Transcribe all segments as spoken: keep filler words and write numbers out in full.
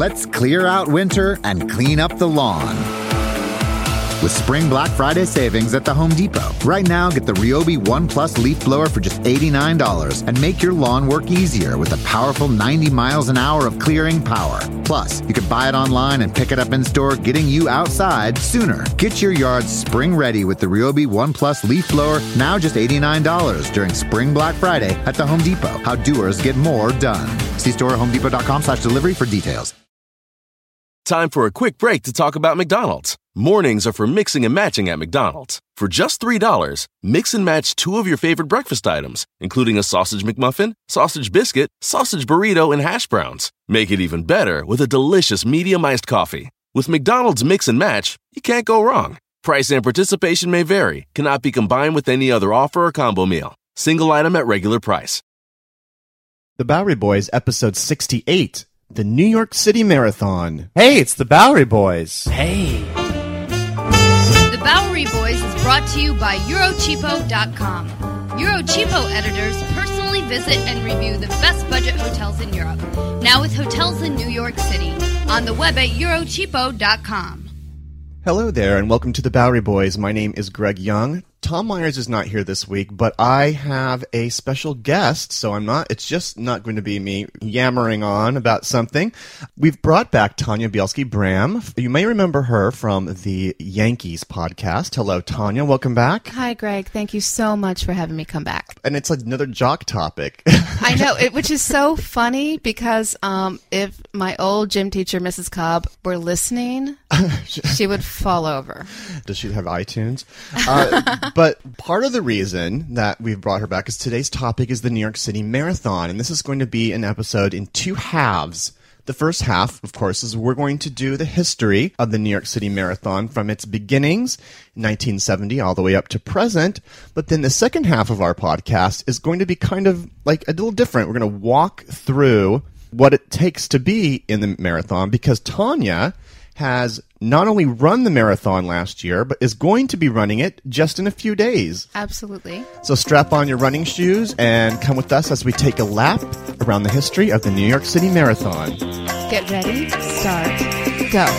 Let's clear out winter and clean up the lawn with Spring Black Friday savings at the Home Depot. Right now, get the Ryobi One Plus leaf blower for just eighty-nine dollars and make your lawn work easier with a powerful ninety miles an hour of clearing power. Plus, you can buy it online and pick it up in store, getting you outside sooner. Get your yard spring ready with the Ryobi One Plus leaf blower, now just eighty-nine dollars during Spring Black Friday at the Home Depot. How doers get more done. See store at homedepot.com slash delivery for details. Time for a quick break to talk about McDonald's. Mornings are for mixing and matching at McDonald's. For just three dollars, mix and match two of your favorite breakfast items, including a sausage McMuffin, sausage biscuit, sausage burrito, and hash browns. Make it even better with a delicious medium iced coffee. With McDonald's Mix and Match, you can't go wrong. Price and participation may vary, cannot be combined with any other offer or combo meal. Single item at regular price. The Bowery Boys, episode sixty-eight. The New York City Marathon. Hey, it's the Bowery Boys. Hey. The Bowery Boys is brought to you by Eurocheapo dot com. Eurocheapo editors personally visit and review the best budget hotels in Europe. Now with hotels in New York City. On the web at Eurocheapo dot com. Hello there, and welcome to the Bowery Boys. My name is Greg Young. Tom Myers is not here this week, but I have a special guest, so I'm not, it's just not going to be me yammering on about something. We've brought back Tanya Bielski-Bram. You may remember her from the Yankees podcast. Hello, Tanya. Welcome back. Hi, Greg. Thank you so much for having me come back. And it's like another jock topic. I know, it, which is so funny because um, if my old gym teacher, Missus Cobb, were listening, she would fall over. Does she have iTunes? Uh, But part of the reason that we've brought her back is today's topic is the New York City Marathon, and this is going to be an episode in two halves. The first half, of course, is we're going to do the history of the New York City Marathon from its beginnings, nineteen seventy, all the way up to present. But then the second half of our podcast is going to be kind of like a little different. We're going to walk through what it takes to be in the marathon, because Tanya has not only run the marathon last year, but is going to be running it just in a few days. Absolutely. So strap on your running shoes and come with us as we take a lap around the history of the New York City Marathon. Get ready, start, go.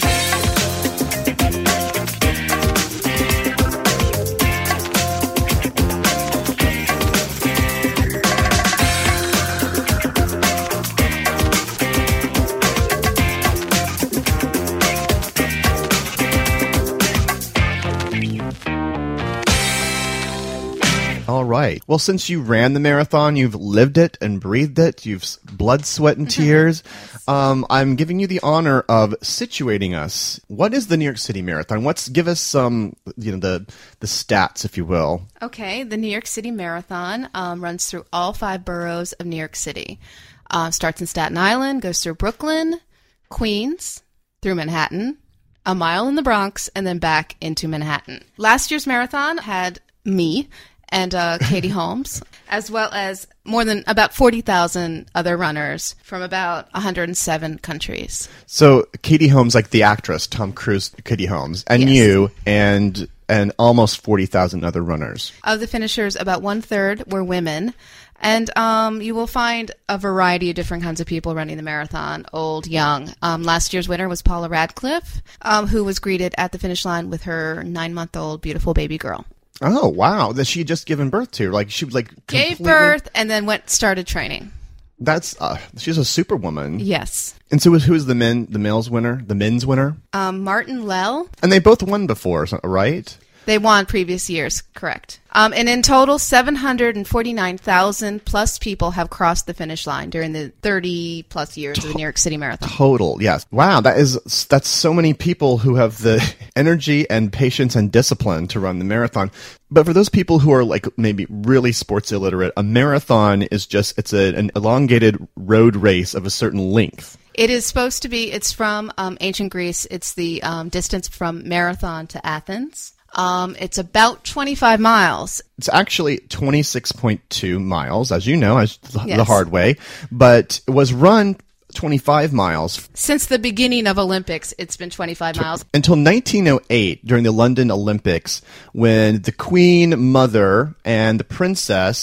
All right. Well, since you ran the marathon, you've lived it and breathed it. You've blood, sweat, and tears. Um, I'm giving you the honor of situating us. What is the New York City Marathon? What's give us some, you know, the the stats, if you will. Okay. The New York City Marathon um, runs through all five boroughs of New York City. Uh, starts in Staten Island, goes through Brooklyn, Queens, through Manhattan, a mile in the Bronx, and then back into Manhattan. Last year's marathon had me and uh, Katie Holmes, as well as more than about forty thousand other runners from about one hundred seven countries. So Katie Holmes, like the actress, Tom Cruise, Katie Holmes, and Yes. you, and and almost forty thousand other runners. Of the finishers, about one-third were women. And um, you will find a variety of different kinds of people running the marathon, old, young. Um, last year's winner was Paula Radcliffe, um, who was greeted at the finish line with her nine-month-old beautiful baby girl. Oh, wow. That she had just given birth to. Like, she like Gave completely- birth and then went started training. That's, uh, she's a superwoman. Yes. And so who was the men, the males winner, the men's winner? Um, Martin Lell. And they both won before, so- right? They won previous years, correct. Um, and in total, seven hundred forty-nine thousand plus people have crossed the finish line during the thirty plus years of the New York City Marathon. Total, yes. Wow, that is that's so many people who have the energy and patience and discipline to run the marathon. But for those people who are like maybe really sports illiterate, a marathon is just it's a, an elongated road race of a certain length. It is supposed to be, it's from um, ancient Greece. It's the um, distance from Marathon to Athens. Um, it's about twenty-five miles. It's actually twenty-six point two miles, as you know, as the, Yes. the hard way, but it was run twenty-five miles. Since the beginning of Olympics, it's been twenty-five miles. Until nineteen oh eight, during the London Olympics, when the Queen Mother and the Princess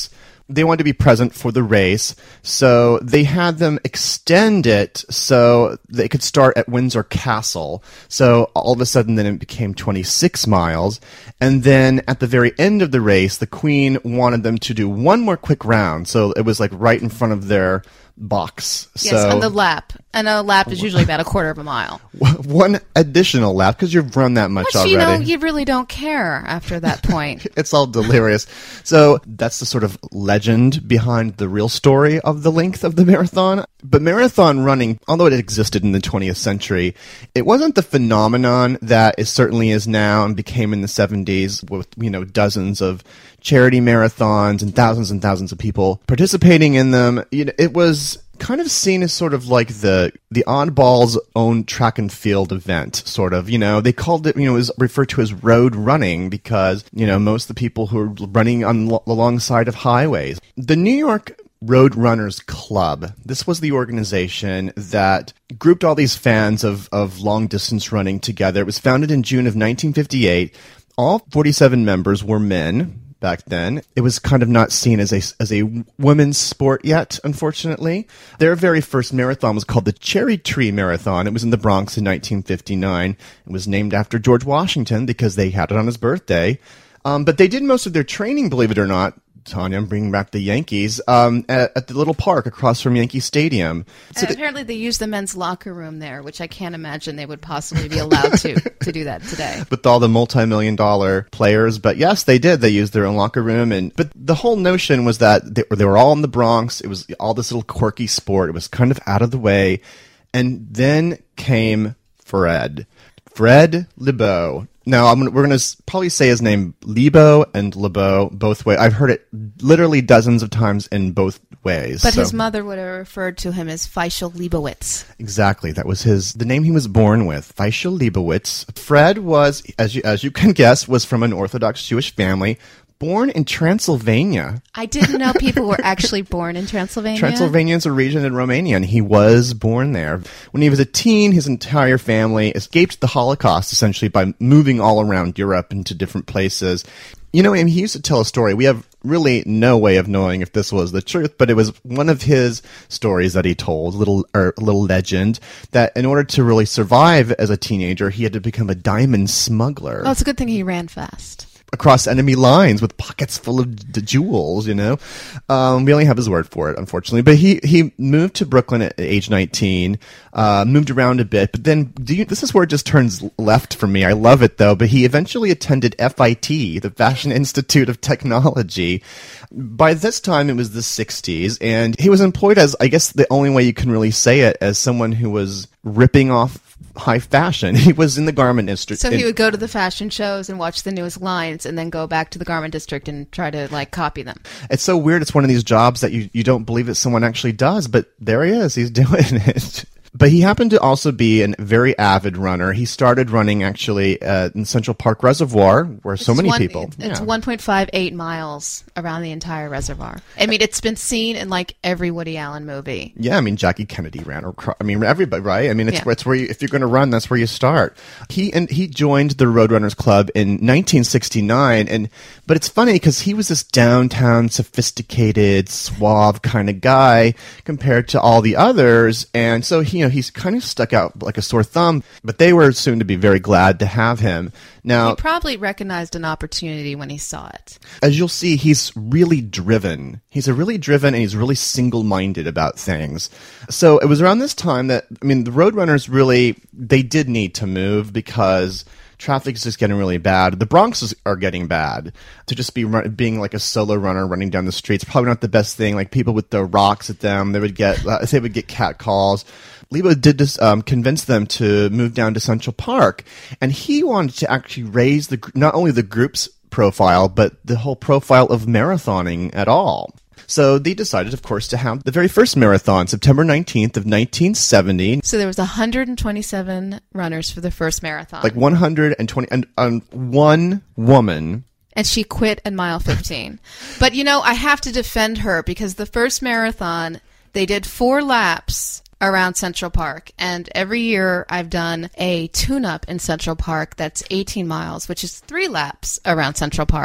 they wanted to be present for the race, so they had them extend it so they could start at Windsor Castle. So all of a sudden then it became twenty-six miles, and then at the very end of the race, the Queen wanted them to do one more quick round, so it was like right in front of their box. Yes, so, on the lap. And a lap is usually about a quarter of a mile. One additional lap, because you've run that much Which, already. you know, you really don't care after that point. It's all delirious. So that's the sort of legend behind the real story of the length of the marathon. But marathon running, although it existed in the twentieth century, it wasn't the phenomenon that it certainly is now and became in the seventies with, you know, dozens of charity marathons and thousands and thousands of people participating in them. You know, it was kind of seen as sort of like the the oddball's own track and field event, sort of. You know, they called it, you know, it was referred to as road running because, you know, most of the people who are running on alongside of highways. The New York Road Runners Club, this was the organization that grouped all these fans of, of long-distance running together. It was founded in June of nineteen fifty-eight. All forty-seven members were men. Back then, it was kind of not seen as a as a women's sport yet, unfortunately. Their very first marathon was called the Cherry Tree Marathon. It was in the Bronx in nineteen fifty-nine. It was named after George Washington because they had it on his birthday. Um, but they did most of their training, believe it or not, Tanya, I'm bringing back the Yankees, um, at, at the little park across from Yankee Stadium. So and apparently they use the men's locker room there, which I can't imagine they would possibly be allowed to, to do that today. With all the multi-million dollar players. But yes, they did. They used their own locker room. And But the whole notion was that they, they were all in the Bronx. It was all this little quirky sport. It was kind of out of the way. And then came Fred. Fred Lebow. Now, I'm, we're going to probably say his name Lebo and Lebow both ways. I've heard it literally dozens of times in both ways. But so. his mother would have referred to him as Feischl Leibowitz. Exactly. That was his the name he was born with, Feischl Leibowitz. Fred was, as you, as you can guess, was from an Orthodox Jewish family. Born in Transylvania. I didn't know people were actually born in Transylvania. Transylvania is a region in Romania, and he was born there. When he was a teen, his entire family escaped the Holocaust, essentially, by moving all around Europe into different places. You know, and he used to tell a story. We have really no way of knowing if this was the truth, but it was one of his stories that he told, a little, or a little legend, that in order to really survive as a teenager, he had to become a diamond smuggler. Oh, it's a good thing he ran fast. Across enemy lines with pockets full of d- jewels, you know. Um, we only have his word for it, unfortunately. But he, he moved to Brooklyn at age nineteen, uh, moved around a bit. But then, do you, this is where it just turns left for me. I love it, though. But he eventually attended F I T, the Fashion Institute of Technology. By this time, it was the sixties. And he was employed as, I guess the only way you can really say it, as someone who was ripping off high fashion. He was in the garment district. So he would go to the fashion shows and watch the newest lines and then go back to the garment district and try to, like, copy them. It's so weird. It's one of these jobs that you, you don't believe that someone actually does, but there he is. He's doing it. But he happened to also be a very avid runner. He started running, actually, uh, in Central Park Reservoir, where so many one, people... It's yeah. one point five eight miles around the entire reservoir. I mean, it's been seen in, like, every Woody Allen movie. Yeah, I mean, Jackie Kennedy ran. Or, I mean, everybody, right? I mean, it's, Yeah. it's where you, if you're going to run, that's where you start. He and he joined the Roadrunners Club in nineteen sixty-nine, and but it's funny because he was this downtown, sophisticated, suave kind of guy compared to all the others, and so he, you know, he's kind of stuck out like a sore thumb. But they were soon to be very glad to have him. Now, He probably recognized an opportunity when he saw it. as you'll see, he's really driven. He's a really driven, and he's really single-minded about things. So it was around this time that, I mean, the Roadrunners really, they did need to move because traffic is just getting really bad. The Bronx is, are getting bad. To just be run, being like a solo runner running down the streets, probably not the best thing. Like people would throw rocks at them. They would get, uh, they would get cat calls. Lebo did this, um, convince them to move down to Central Park, and he wanted to actually raise the not only the group's profile, but the whole profile of marathoning at all. So they decided, of course, to have the very first marathon, September nineteenth of nineteen seventy. So there was one hundred twenty-seven runners for the first marathon. Like one hundred twenty, and um, one woman. And she quit at mile fifteen. But, you know, I have to defend her because the first marathon, they did four laps around Central Park. And every year I've done a tune-up in Central Park that's eighteen miles, which is three laps around Central Park.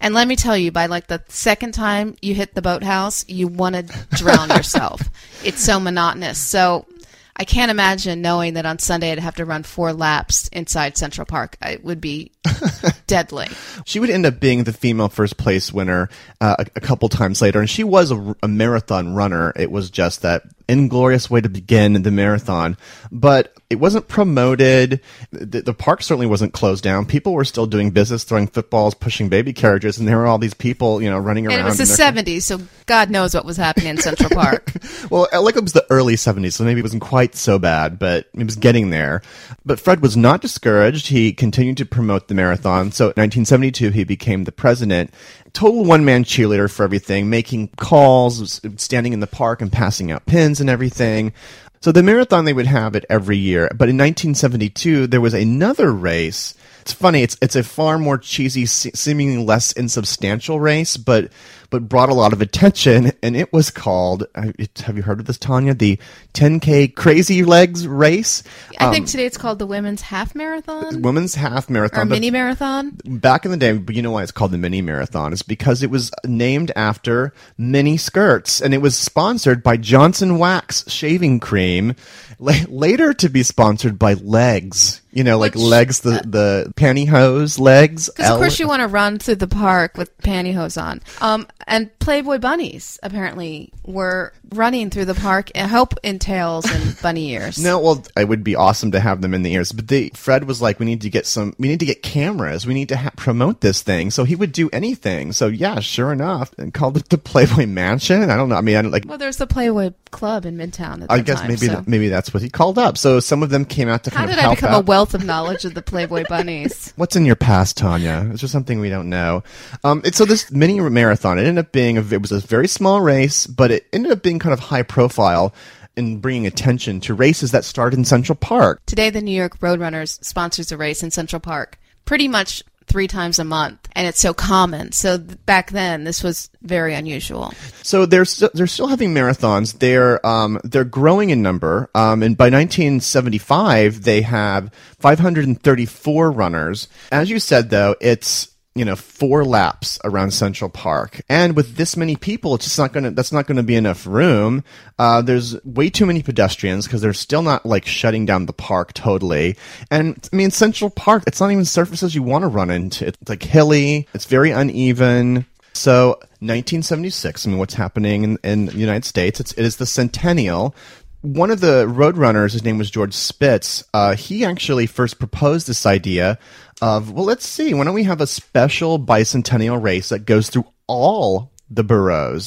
And let me tell you, by like the second time you hit the boathouse, you want to drown yourself. It's so monotonous. So I can't imagine knowing that on Sunday I'd have to run four laps inside Central Park. It would be deadly. She would end up being the female first place winner uh, a, a couple times later, and she was a, a marathon runner. It was just that inglorious way to begin the marathon, but it wasn't promoted. The, the park certainly wasn't closed down. People were still doing business, throwing footballs, pushing baby carriages, and there were all these people, you know, running around. And it was the seventies, so God knows what was happening in Central Park. Well, like it was the early seventies, so maybe it wasn't quite so bad, but it was getting there. But Fred was not discouraged. He continued to promote the marathon. So in nineteen seventy-two, he became the president. Total one-man cheerleader for everything, making calls, standing in the park and passing out pins and everything. So the marathon, they would have it every year. But in nineteen seventy-two, there was another race. It's funny. It's it's a far more cheesy, seemingly less insubstantial race, but but brought a lot of attention, and it was called, have you heard of this, Tanya? The ten K Crazy Legs race? I think um, today it's called the Women's Half Marathon. Women's Half Marathon. Or Mini Marathon. Back in the day, but you know why it's called the Mini Marathon? It's because it was named after mini skirts, and it was sponsored by Johnson Wax Shaving Cream, la- later to be sponsored by Legs. You know, like Which, legs, the, the pantyhose legs. Because, of course, you want to run through the park with pantyhose on. Um, and Playboy bunnies, apparently, were running through the park, I hope in tails and bunny ears. No, well, it would be awesome to have them in the ears. But they, Fred was like, we need to get some, we need to get cameras. We need to ha- promote this thing. So he would do anything. So, yeah, sure enough. And called it the Playboy Mansion. I don't know. I mean, I don't like. Well, there's the Playboy Club in Midtown at the I guess time, maybe so. that, maybe that's what he called up. So some of them came out to How kind of help help out. How did I become out. a wealth of knowledge of the Playboy bunnies? What's in your past, Tanya? It's just something we don't know. Um, and so this mini marathon, it ended up being, a, it was a very small race, but it ended up being kind of high profile in bringing attention to races that started in Central Park. Today, the New York Roadrunners sponsors a race in Central Park pretty much three times a month, and it's so common. So th- back then, this was very unusual. So they're st- they're still having marathons. They're um they're growing in number. Um, and by nineteen seventy-five, they have five hundred thirty-four runners. As you said, though, it's you know, four laps around Central Park. And with this many people, it's just not going to, that's not going to be enough room. Uh, there's way too many pedestrians because they're still not like shutting down the park totally. And I mean, Central Park, it's not even surfaces you want to run into. It's like hilly. It's very uneven. So nineteen seventy-six, I mean, what's happening in, in the United States, it's, it is the centennial. One of the roadrunners, his name was George Spitz, uh, he actually first proposed this idea of, well, let's see, why don't we have a special bicentennial race that goes through all the boroughs?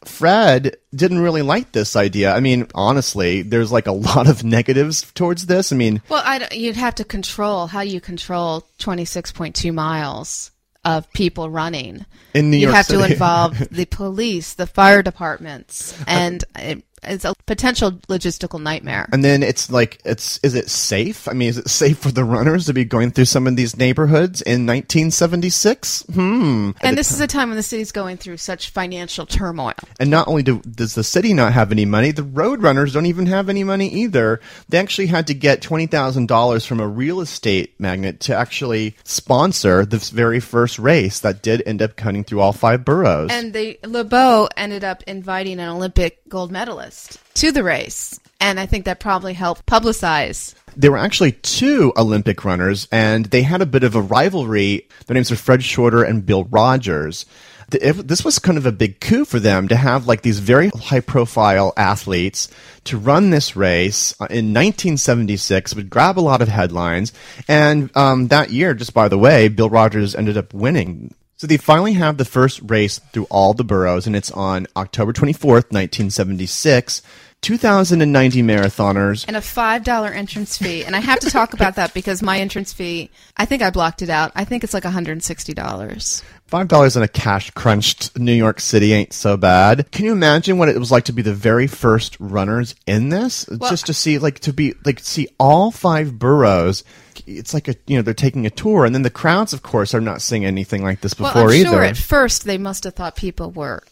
Fred didn't really like this idea. I mean, honestly, there's like a lot of negatives towards this. I mean... Well, I, you'd have to control, how you control twenty-six point two miles of people running. In New You'd York have City. to involve the police, the fire departments, and... It, It's a potential logistical nightmare. And then it's like, it's is it safe? I mean, is it safe for the runners to be going through some of these neighborhoods in nineteen seventy-six? Hmm. And this is a time when the city's going through such financial turmoil. And not only do, does the city not have any money, the road runners don't even have any money either. They actually had to get twenty thousand dollars from a real estate magnate to actually sponsor this very first race that did end up cutting through all five boroughs. And they, LeBeau ended up inviting an Olympic gold medalist to the race, and I think that probably helped publicize. There were actually two Olympic runners, and they had a bit of a rivalry. Their names are Fred Shorter and Bill Rogers. This was kind of a big coup for them to have like these very high-profile athletes to run this race in nineteen seventy-six. It would grab a lot of headlines, and um, that year, just by the way, Bill Rogers ended up winning. So they finally have the first race through all the boroughs, and it's on October twenty-fourth, nineteen seventy-six. two thousand ninety marathoners. And a five dollars entrance fee. And I have to talk about that because my entrance fee, I think I blocked it out. I think it's like one hundred sixty dollars. five dollars in a cash-crunched New York City ain't so bad. Can you imagine what it was like to be the very first runners in this? Well, Just to see, like, to be, like, see all five boroughs. It's like a, you know, they're taking a tour, and then the crowds, of course, are not seeing anything like this before well, I'm either. sure at first they must have thought people were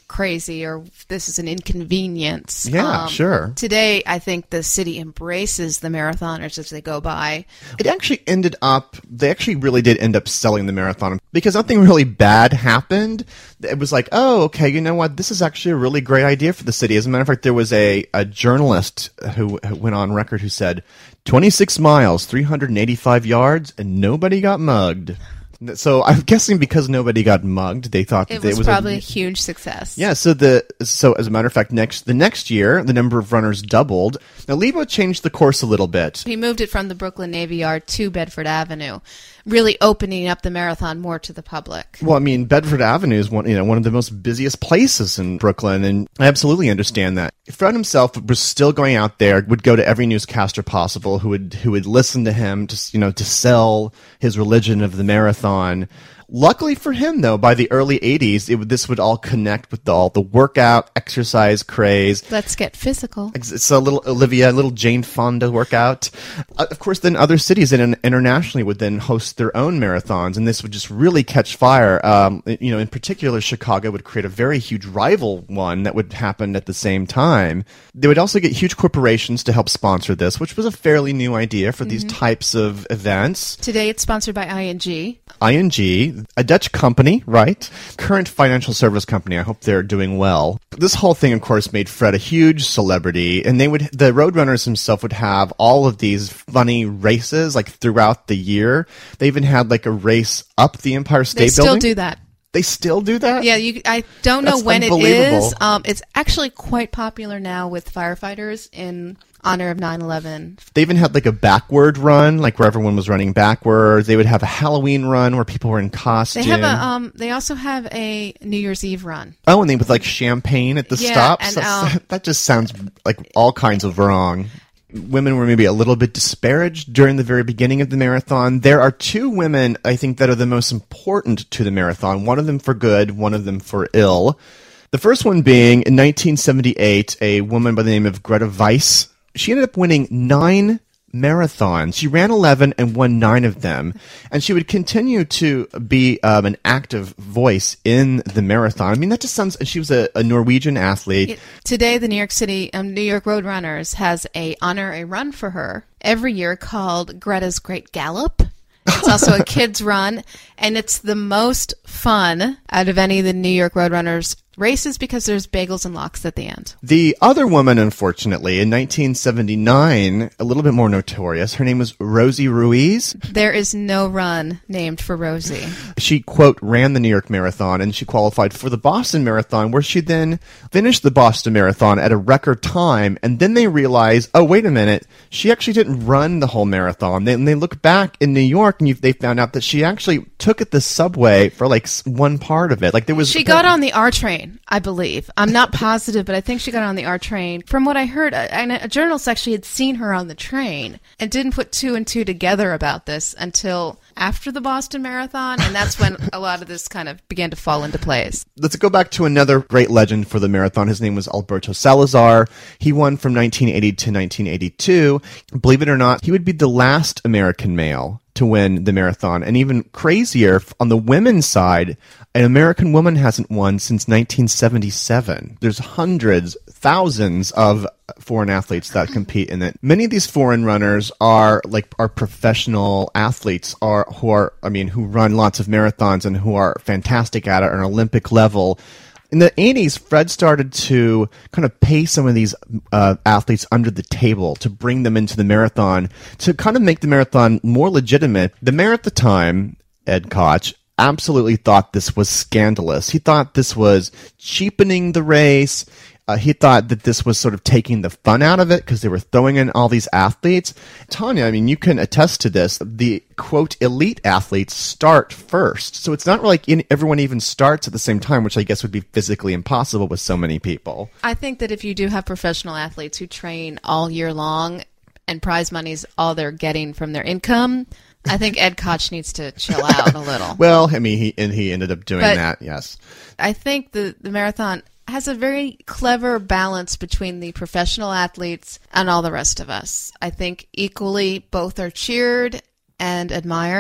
crazy or this is an inconvenience. Yeah, Um, sure. Today, I think the city embraces the marathoners as they go by. It actually ended up, they actually really did end up selling the marathon because nothing really bad happened. It was like, oh, okay, you know what? This is actually a really great idea for the city. As a matter of fact, there was a, a journalist who, who went on record who said, twenty-six miles, three hundred eighty-five yards, and nobody got mugged. So I'm guessing because nobody got mugged, they thought It that was, it was probably a, a, huge success. yeah. So the so as a matter of fact, next the next year the number of runners doubled. Now Lebo changed the course a little bit. He moved it from the Brooklyn Navy Yard to Bedford Avenue, really opening up the marathon more to the public. Well, I mean, Bedford Avenue is one, you know, one of the most busiest places in Brooklyn, and I absolutely understand that. Fred himself was still going out there, would go to every newscaster possible who would who would listen to him, to you know, to sell his religion of the marathon. Luckily for him, though, by the early eighties, it would, this would all connect with the, all the workout, exercise craze. Let's get physical. It's a little Olivia, a little Jane Fonda workout. Uh, of course, then other cities and internationally would then host their own marathons, and this would just really catch fire. Um, you know, in particular, Chicago would create a very huge rival one that would happen at the same time. They would also get huge corporations to help sponsor this, which was a fairly new idea for mm-hmm. these types of events. Today, it's sponsored by I N G. I N G, a Dutch company, right? Current financial service company. I hope they're doing well. This whole thing, of course, made Fred a huge celebrity, and they would, the Roadrunners himself would have all of these funny races, like throughout the year. They even had like a race up the Empire State They still Building. do that. They still do that? Yeah, you, I don't know That's when it unbelievable. is. Um, it's actually quite popular now with firefighters in honor of nine eleven. They even had like a backward run, like where everyone was running backwards. They would have a Halloween run where people were in costume. They have a. Um, they also have a New Year's Eve run. Oh, and they with like champagne at the Yeah, stops. and, That's- um, that just sounds like all kinds of wrong. Women were maybe a little bit disparaged during the very beginning of the marathon. There are two women, I think, that are the most important to the marathon. One of them for good, one of them for ill. The first one being, in nineteen seventy-eight, a woman by the name of Greta Weiss. She ended up winning nine marathons. She ran eleven and won nine of them. And she would continue to be um, an active voice in the marathon. I mean, that just sounds... She was a, a Norwegian athlete. It, today, the New York City, um, New York Roadrunners has a honor a run for her every year called Greta's Great Gallop. It's also a kids run, and it's the most fun out of any of the New York Roadrunners races because there's bagels and lox at the end. The other woman, unfortunately, in nineteen seventy-nine, a little bit more notorious, her name was Rosie Ruiz. There is no run named for Rosie. She, quote, ran the New York Marathon, and she qualified for the Boston Marathon, where she then finished the Boston Marathon at a record time, and then they realized, oh, wait a minute, she actually didn't run the whole marathon. Then they look back in New York, and you, they found out that she actually took it the subway for, like, one part of it. Like, there was... She got on the R train, I believe. I'm not positive, but I think she got on the R train. From what I heard, a, a journalist actually had seen her on the train and didn't put two and two together about this until after the Boston Marathon, and that's when a lot of this kind of began to fall into place. Let's go back to another great legend for the marathon. His name was Alberto Salazar. He won from nineteen eighty to nineteen eighty-two. Believe it or not, he would be the last American male to win the marathon. And even crazier, on the women's side, an American woman hasn't won since nineteen seventy-seven. There's hundreds, thousands of foreign athletes that compete in it. Many of these foreign runners are like are professional athletes, are who are I mean who run lots of marathons and who are fantastic at it at an Olympic level. In the eighties, Fred started to kind of pay some of these uh, athletes under the table to bring them into the marathon, to kind of make the marathon more legitimate. The mayor at the time, Ed Koch, absolutely thought this was scandalous. He thought this was cheapening the race. Uh, he thought that this was sort of taking the fun out of it because they were throwing in all these athletes. Tanya, I mean, you can attest to this. The, quote, elite athletes start first. So it's not like in, everyone even starts at the same time, which I guess would be physically impossible with so many people. I think that if you do have professional athletes who train all year long and prize money's all they're getting from their income, I think Ed Koch needs to chill out a little. Well, I mean, he and he ended up doing But that, yes. I think the, the marathon has a very clever balance between the professional athletes and all the rest of us. I think equally both are cheered and admired.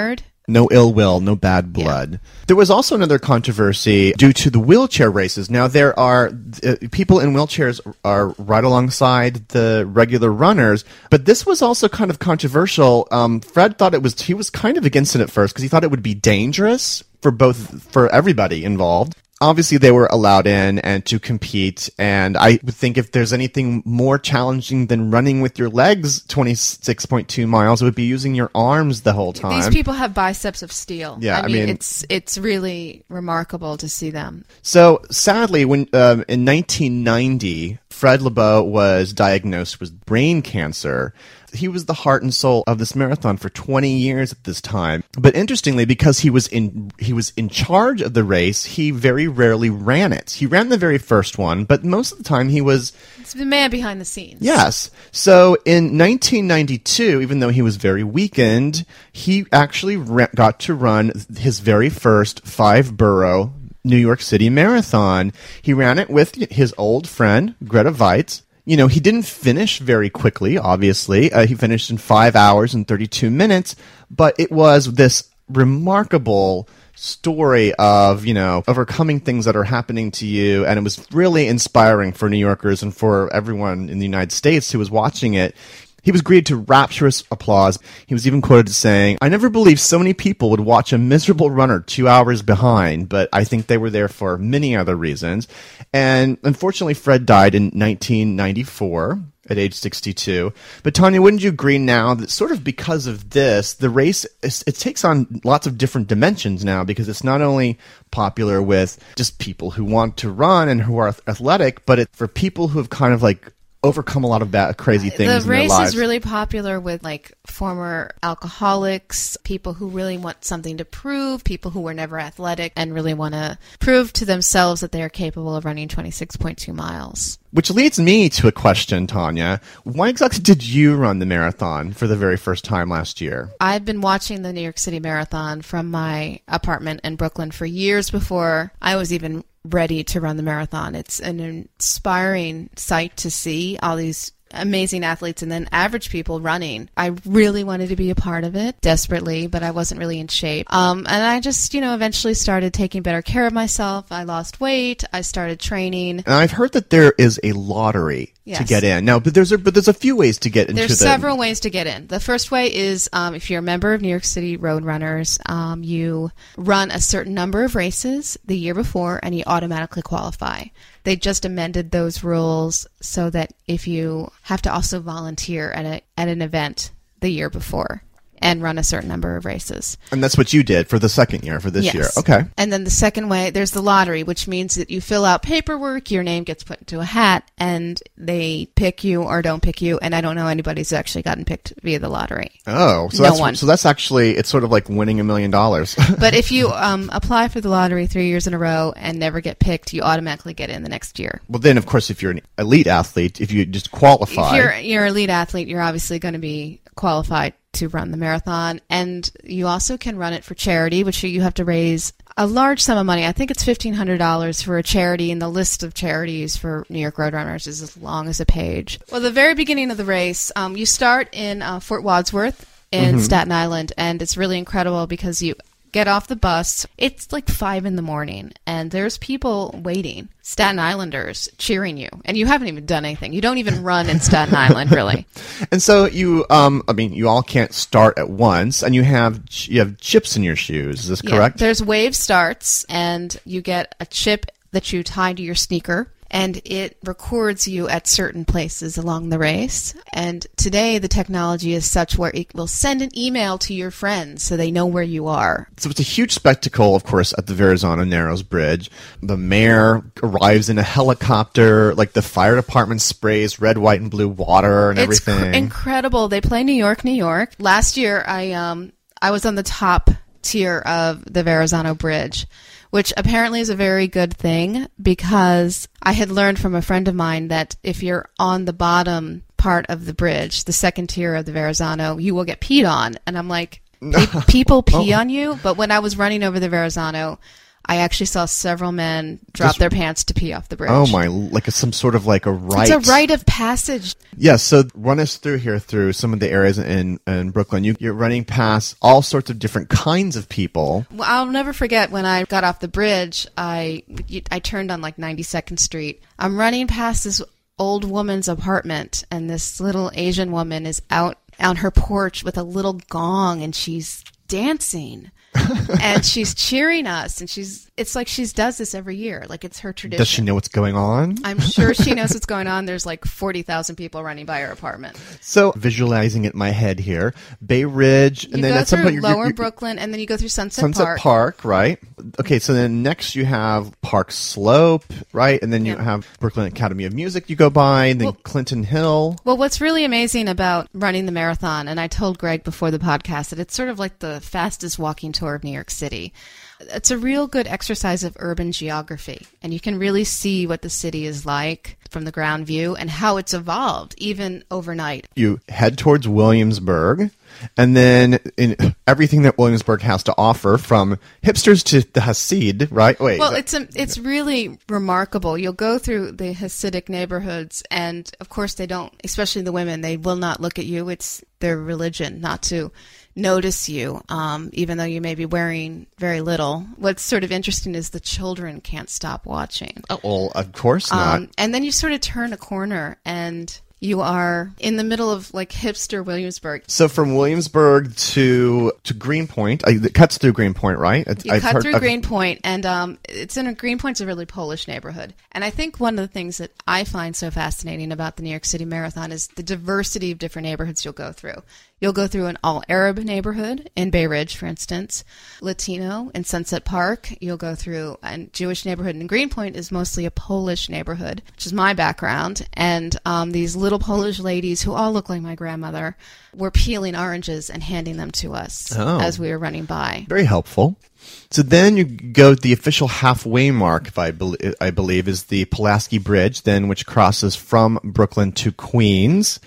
No ill will, no bad blood. Yeah. There was also another controversy due to the wheelchair races. Now, there are uh, people in wheelchairs are right alongside the regular runners, but this was also kind of controversial. Um, Fred thought it was, he was kind of against it at first because he thought it would be dangerous for both, for everybody involved. Obviously, they were allowed in and to compete, and I would think if there's anything more challenging than running with your legs twenty-six point two miles, it would be using your arms the whole time. These people have biceps of steel. Yeah, I, I mean, mean, it's it's really remarkable to see them. So, sadly, when um, in nineteen ninety, Fred Lebow was diagnosed with brain cancer. He was the heart and soul of this marathon for twenty years at this time. But interestingly, because he was in he was in charge of the race, he very rarely ran it. He ran the very first one, but most of the time he was... It's the man behind the scenes. Yes. So in nineteen ninety-two, even though he was very weakened, he actually ra- got to run his very first five-borough New York City Marathon. He ran it with his old friend, Greta Weitz. You know, he didn't finish very quickly, obviously. Uh, he finished in five hours and thirty-two minutes, but it was this remarkable story of, you know, overcoming things that are happening to you, and it was really inspiring for New Yorkers and for everyone in the United States who was watching it. He was greeted to rapturous applause. He was even quoted as saying, "I never believed so many people would watch a miserable runner two hours behind, but I think they were there for many other reasons." And unfortunately, Fred died in nineteen ninety-four at age sixty-two. But Tanya, wouldn't you agree now that sort of because of this, the race, it takes on lots of different dimensions now, because it's not only popular with just people who want to run and who are athletic, but it's for people who have kind of like overcome a lot of bad, crazy things the in their race lives. Is really popular with like former alcoholics, people who really want something to prove, people who were never athletic and really want to prove to themselves that they are capable of running twenty-six point two miles. Which leads me to a question, Tanya. Why exactly did you run the marathon for the very first time last year? I've been watching the New York City Marathon from my apartment in Brooklyn for years before I was even ready to run the marathon. It's an inspiring sight to see all these amazing athletes and then average people running. I really wanted to be a part of it desperately, but I wasn't really in shape. Um, and I just, you know, eventually started taking better care of myself. I lost weight. I started training. And I've heard that there is a lottery yes. to get in. Now, but there's a, but there's a few ways to get into there's the... There's several ways to get in. The first way is um, if you're a member of New York City Road Runners, um, you run a certain number of races the year before and you automatically qualify. They just amended those rules so that if you have to also volunteer at a at an event the year before and run a certain number of races. And that's what you did for the second year, for this yes. year. Okay. And then the second way, there's the lottery, which means that you fill out paperwork, your name gets put into a hat, and they pick you or don't pick you. And I don't know anybody who's actually gotten picked via the lottery. Oh, so no that's one. So that's actually, it's sort of like winning a million dollars. But if you um, apply for the lottery three years in a row and never get picked, you automatically get in the next year. Well, then, of course, if you're an elite athlete, if you just qualify... If you're, you're an elite athlete, you're obviously going to be qualified to run the marathon, and you also can run it for charity, which you have to raise a large sum of money. I think it's fifteen hundred dollars for a charity, and the list of charities for New York Road Runners is as long as a page. Well, the very beginning of the race, um, you start in uh, Fort Wadsworth in mm-hmm. Staten Island, and it's really incredible because you get off the bus. It's like five in the morning, and there's people waiting, Staten Islanders, cheering you, and you haven't even done anything. You don't even run in Staten Island, really. And so you, um, I mean, you all can't start at once, and you have you have chips in your shoes. Is this correct? Yeah, there's wave starts, and you get a chip that you tie to your sneaker, and it records you at certain places along the race. And today, the technology is such where it will send an email to your friends so they know where you are. So it's a huge spectacle, of course, at the Verrazano Narrows Bridge. The mayor arrives in a helicopter, like the fire department sprays red, white, and blue water and it's everything. It's cr- incredible. They play New York, New York. Last year, I um I was on the top tier of the Verrazano Bridge, which apparently is a very good thing because I had learned from a friend of mine that if you're on the bottom part of the bridge, the second tier of the Verrazano, you will get peed on. And I'm like, pe- people pee oh. on you? But when I was running over the Verrazano, I actually saw several men drop Just- their pants to pee off the bridge. Oh my, like a, some sort of like a rite. It's a rite of passage. Yeah, so run us through here through some of the areas in, in Brooklyn. You, you're running past all sorts of different kinds of people. Well, I'll never forget when I got off the bridge, I, I turned on like ninety-second Street. I'm running past this old woman's apartment, and this little Asian woman is out on her porch with a little gong, and she's dancing. And she's cheering us, and she's it's like she does this every year, like it's her tradition. Does she know what's going on? I'm sure she knows what's going on. There's like forty thousand people running by her apartment. So visualizing it in my head here, Bay Ridge, and You then go at some through point you're, Lower you're, Brooklyn, and then you go through Sunset, Sunset Park. Park. right? Okay, so then next you have Park Slope, right? And then you Yeah. have Brooklyn Academy of Music you go by, and then Well- Clinton Hill. Well, what's really amazing about running the marathon, and I told Greg before the podcast that it's sort of like the fastest walking tour of New York City. It's a real good exercise of urban geography, and you can really see what the city is like from the ground view and how it's evolved, even overnight. You head towards Williamsburg, and then in everything that Williamsburg has to offer, from hipsters to the Hasid, right? Wait. Well, that- it's a, it's really remarkable. You'll go through the Hasidic neighborhoods, and of course they don't, especially the women, they will not look at you. It's their religion not to notice you, um, even though you may be wearing very little. What's sort of interesting is the children can't stop watching. oh, well, of course not. Um, and then you sort of turn a corner, and you are in the middle of like hipster Williamsburg. So from Williamsburg to to Greenpoint, I, it cuts through Greenpoint, right? I- You I've cut heard- through I've- Greenpoint, and um, it's in a Greenpoint's a really Polish neighborhood. And I think one of the things that I find so fascinating about the New York City Marathon is the diversity of different neighborhoods you'll go through. You'll go through an all-Arab neighborhood in Bay Ridge, for instance, Latino in Sunset Park. You'll go through a Jewish neighborhood, and Greenpoint is mostly a Polish neighborhood, which is my background. And um, these little Polish ladies who all look like my grandmother were peeling oranges and handing them to us Oh. as we were running by. Very helpful. So then you go the official halfway mark, if I, bel I believe, is the Pulaski Bridge, then which crosses from Brooklyn to Queens,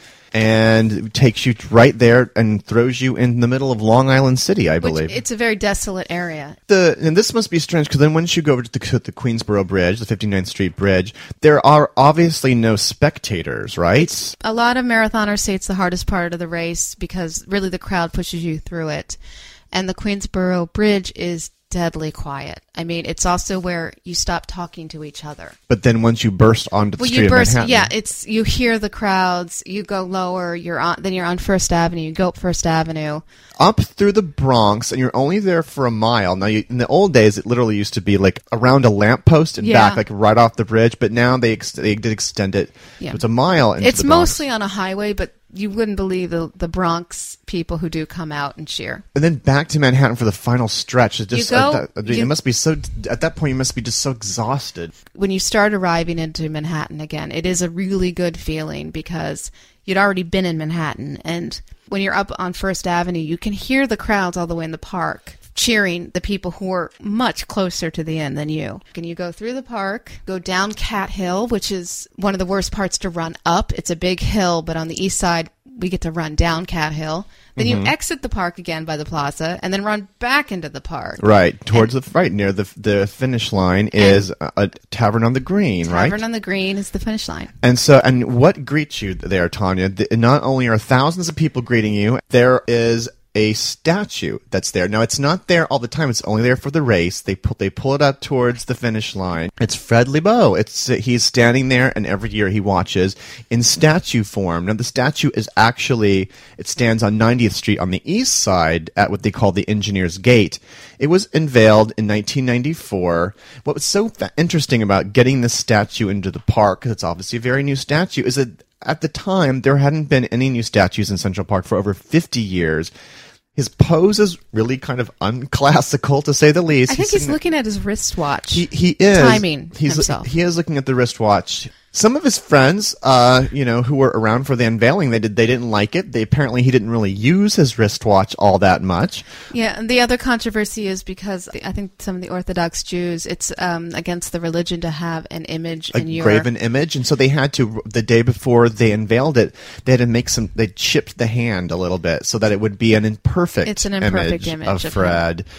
and takes you right there and throws you in the middle of Long Island City, I Which, believe. it's a very desolate area. the and this must be strange because then once you go over to the, to the Queensboro Bridge, the fifty-ninth Street Bridge, there are obviously no spectators, right? A lot of marathoners say it's the hardest part of the race because really the crowd pushes you through it. And the Queensboro Bridge is deadly quiet. I mean, it's also where you stop talking to each other. But then once you burst onto the Well, street you burst, of Manhattan, yeah, it's you hear the crowds, you go lower, you're on then you're on First Avenue, you go up First Avenue. up through the Bronx, and you're only there for a mile. Now, you, in the old days, it literally used to be like around a lamppost and Yeah. back, like right off the bridge. But now they ex- they did extend it. Yeah. It's a mile. Into It's the Bronx. mostly on a highway, but you wouldn't believe the the Bronx people who do come out and cheer. And then back to Manhattan for the final stretch. It just You go- uh, that- you- it must be so. At that point, you must be just so exhausted. When you start arriving into Manhattan again, it is a really good feeling because you'd already been in Manhattan. And when you're up on First Avenue, you can hear the crowds all the way in the park cheering the people who are much closer to the end than you. And you go through the park, go down Cat Hill, which is one of the worst parts to run up. It's a big hill, but on the east side, we get to run down Cat Hill. Then you exit the park again by the plaza and then run back into the park. Right towards the right near the the finish line is a, a Tavern on the Green, right? Tavern on the Green is the finish line. And so, and what greets you there, Tanya? The, not only are thousands of people greeting you, there is a statue that's there. Now, it's not there all the time. It's only there for the race. They pull, they pull it up towards the finish line. It's Fred Lebow. It's uh, he's standing there, and every year he watches in statue form. Now, the statue is actually, it stands on ninetieth Street on the east side at what they call the Engineer's Gate. It was unveiled in nineteen ninety-four. What was so fa- interesting about getting this statue into the park, because it's obviously a very new statue, is that at the time, there hadn't been any new statues in Central Park for over fifty years. His pose is really kind of unclassical, to say the least. I think he's sitting- looking at his wristwatch. He he is Timing He's himself. he is looking at the wristwatch. Some of his friends, uh, you know, who were around for the unveiling, they did they didn't like it. They apparently he didn't really use his wristwatch all that much. Yeah, and the other controversy is because I think some of the Orthodox Jews, it's um, against the religion to have an image A in your... graven image, and so they had to, the day before they unveiled it, they had to make some, they chipped the hand a little bit so that it would be an imperfect, It's an imperfect image of of him. Fred.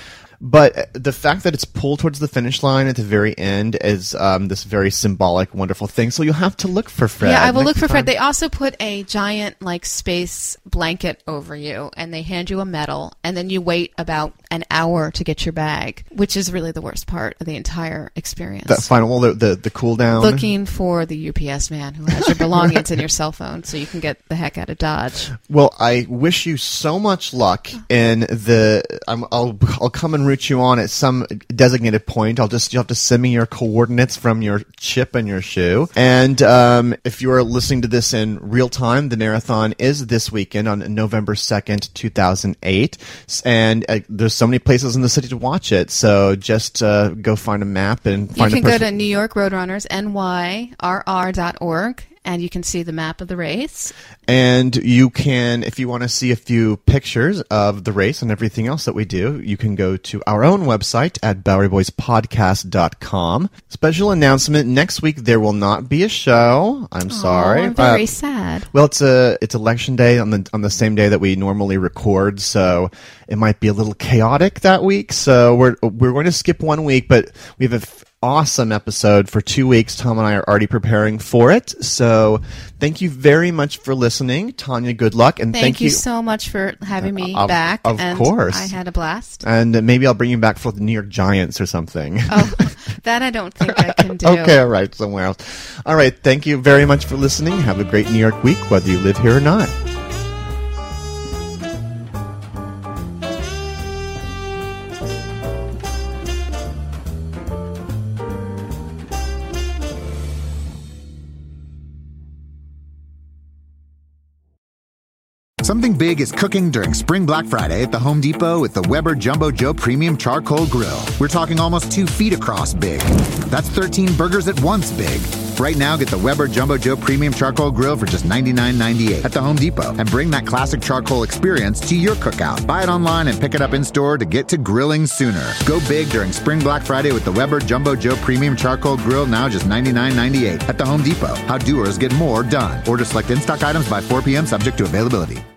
But the fact that it's pulled towards the finish line at the very end is um, this very symbolic, wonderful thing. So you'll have to look for Fred. Yeah, I will look next for Fred. time. They also put a giant, like, space blanket over you, and they hand you a medal, and then you wait about an hour to get your bag, which is really the worst part of the entire experience. That final, well, the, the, the cool down. Looking for the U P S man who has your belongings in your cell phone so you can get the heck out of Dodge. Well, I wish you so much luck in the. I'm, I'll I'll come and root you on at some designated point. I'll just you'll have to send me your coordinates from your chip and your shoe. And um, if you are listening to this in real time, the marathon is this weekend on November second, two thousand eight, and uh, there's so many places in the city to watch it. So just uh, go find a map and You find can a go person. to New York Roadrunners, N Y R R dot org, and you can see the map of the race. And you can, if you want to see a few pictures of the race and everything else that we do, you can go to our own website at bowery boys podcast dot com. Special announcement, next week there will not be a show. I'm sorry. Oh, I'm very Uh, sad. Well, it's a it's election day on the on the same day that we normally record, so it might be a little chaotic that week. So we're we're going to skip one week, but we have an f- awesome episode for two weeks. Tom and I are already preparing for it. So thank you very much for listening, Tanya. Good luck, and Thank, thank, you so much for having me Of- back. of and course. I had a blast. And uh, maybe I'll bring you back for the New York Giants or something. Oh, that I don't think I can do. Okay, all right, somewhere else. All right, thank you very much for listening. Have a great New York week, whether you live here or not. Something big is cooking during Spring Black Friday at the Home Depot with the Weber Jumbo Joe Premium Charcoal Grill. We're talking almost two feet across big. That's thirteen burgers at once big. Right now, get the Weber Jumbo Joe Premium Charcoal Grill for just ninety-nine ninety-eight at the Home Depot and bring that classic charcoal experience to your cookout. Buy it online and pick it up in store to get to grilling sooner. Go big during Spring Black Friday with the Weber Jumbo Joe Premium Charcoal Grill, now just ninety-nine ninety-eight at the Home Depot. How doers get more done. Order select in-stock items by four p.m. subject to availability.